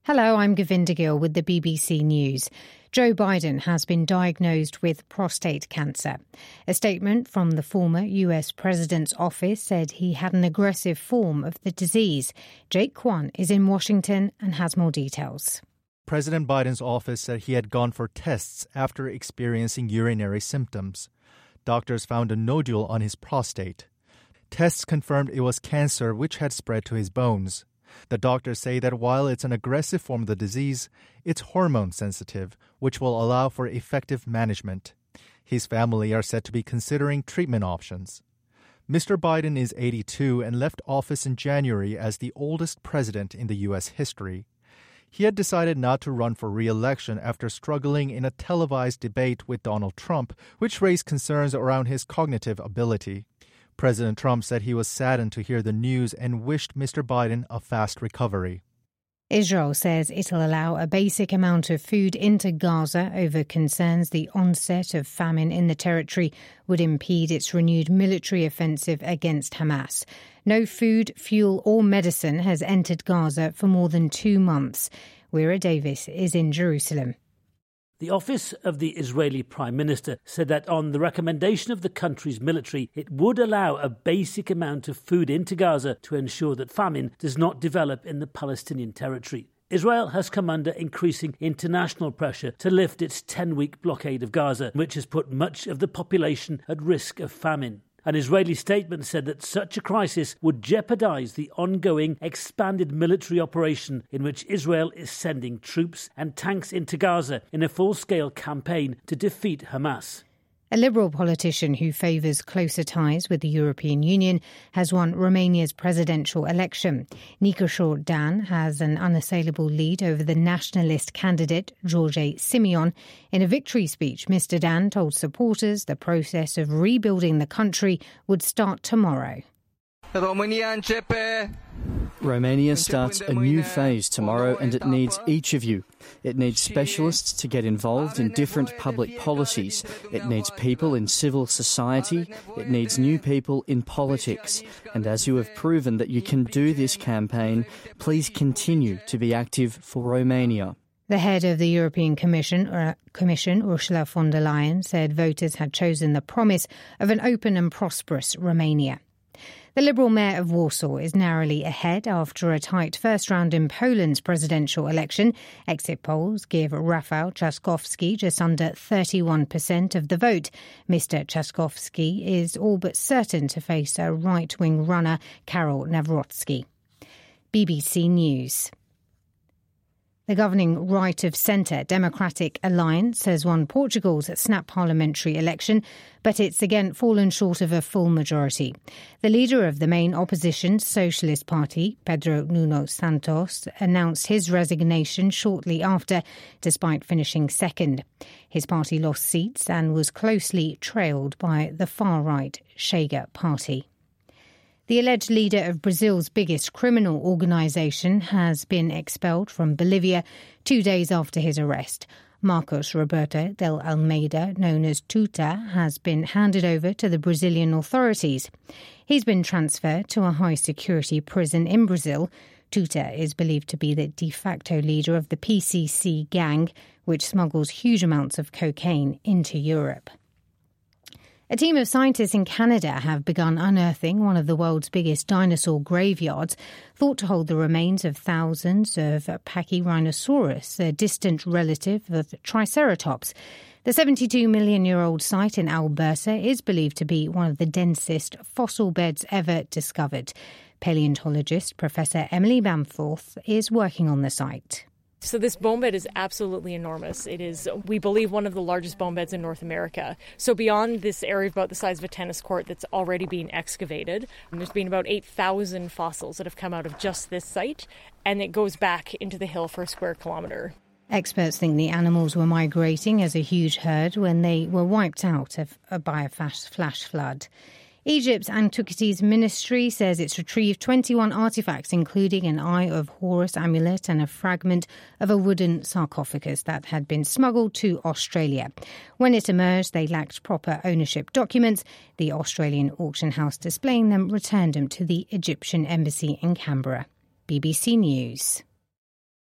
Hello, I'm Govinda Gill with the BBC News. Joe Biden has been diagnosed with prostate cancer. A statement from the former US president's office said he had an aggressive form of the disease. Jake Kwan is in Washington and has more details. President Biden's office said he had gone for tests after experiencing urinary symptoms. Doctors found a nodule on his prostate. Tests confirmed it was cancer which had spread to his bones. The doctors say that while it's an aggressive form of the disease, it's hormone sensitive, which will allow for effective management. His family are said to be considering treatment options. Mr. Biden is 82 and left office in January as the oldest president in the U.S. history. He had decided not to run for re-election after struggling in a televised debate with Donald Trump, which raised concerns around his cognitive ability. President Trump said he was saddened to hear the news and wished Mr. Biden a fast recovery. Israel says it'll allow a basic amount of food into Gaza over concerns the onset of famine in the territory would impede its renewed military offensive against Hamas. No food, fuel or medicine has entered Gaza for more than 2 months. Weira Davis is in Jerusalem. The office of the Israeli Prime Minister said that on the recommendation of the country's military, it would allow a basic amount of food into Gaza to ensure that famine does not develop in the Palestinian territory. Israel has come under increasing international pressure to lift its 10-week blockade of Gaza, which has put much of the population at risk of famine. An Israeli statement said that such a crisis would jeopardize the ongoing expanded military operation in which Israel is sending troops and tanks into Gaza in a full-scale campaign to defeat Hamas. A Liberal politician who favours closer ties with the European Union has won Romania's presidential election. Nicolae Dan has an unassailable lead over the nationalist candidate, George Simeon. In a victory speech, Mr. Dan told supporters the process of rebuilding the country would start tomorrow. Romania starts a new phase tomorrow and it needs each of you. It needs specialists to get involved in different public policies. It needs people in civil society. It needs new people in politics. And as you have proven that you can do this campaign, please continue to be active for Romania. The head of the European Commission, Ursula von der Leyen, said voters had chosen the promise of an open and prosperous Romania. The Liberal mayor of Warsaw is narrowly ahead after a tight first round in Poland's presidential election. Exit polls give Rafał Trzaskowski just under 31% of the vote. Mr. Trzaskowski is all but certain to face a right-wing runner, Karol Nawrocki. BBC News. The governing right-of-centre Democratic Alliance has won Portugal's snap parliamentary election, but it's again fallen short of a full majority. The leader of the main opposition Socialist Party, Pedro Nuno Santos, announced his resignation shortly after, despite finishing second. His party lost seats and was closely trailed by the far-right Chega party. The alleged leader of Brazil's biggest criminal organisation has been expelled from Bolivia 2 days after his arrest. Marcos Roberto del Almeida, known as Tuta, has been handed over to the Brazilian authorities. He's been transferred to a high-security prison in Brazil. Tuta is believed to be the de facto leader of the PCC gang, which smuggles huge amounts of cocaine into Europe. A team of scientists in Canada have begun unearthing one of the world's biggest dinosaur graveyards, thought to hold the remains of thousands of Pachyrhinosaurus, a distant relative of Triceratops. The 72-million-year-old site in Alberta is believed to be one of the densest fossil beds ever discovered. Paleontologist Professor Emily Bamforth is working on the site. So this bone bed is absolutely enormous. It is, we believe, one of the largest bone beds in North America. So beyond this area about the size of a tennis court that's already being excavated, there's been about 8,000 fossils that have come out of just this site, and it goes back into the hill for a square kilometre. Experts think the animals were migrating as a huge herd when they were wiped out by a flash flood. Egypt's Antiquities Ministry says it's retrieved 21 artefacts, including an Eye of Horus amulet and a fragment of a wooden sarcophagus that had been smuggled to Australia. When it emerged, they lacked proper ownership documents. The Australian auction house displaying them returned them to the Egyptian embassy in Canberra. BBC News.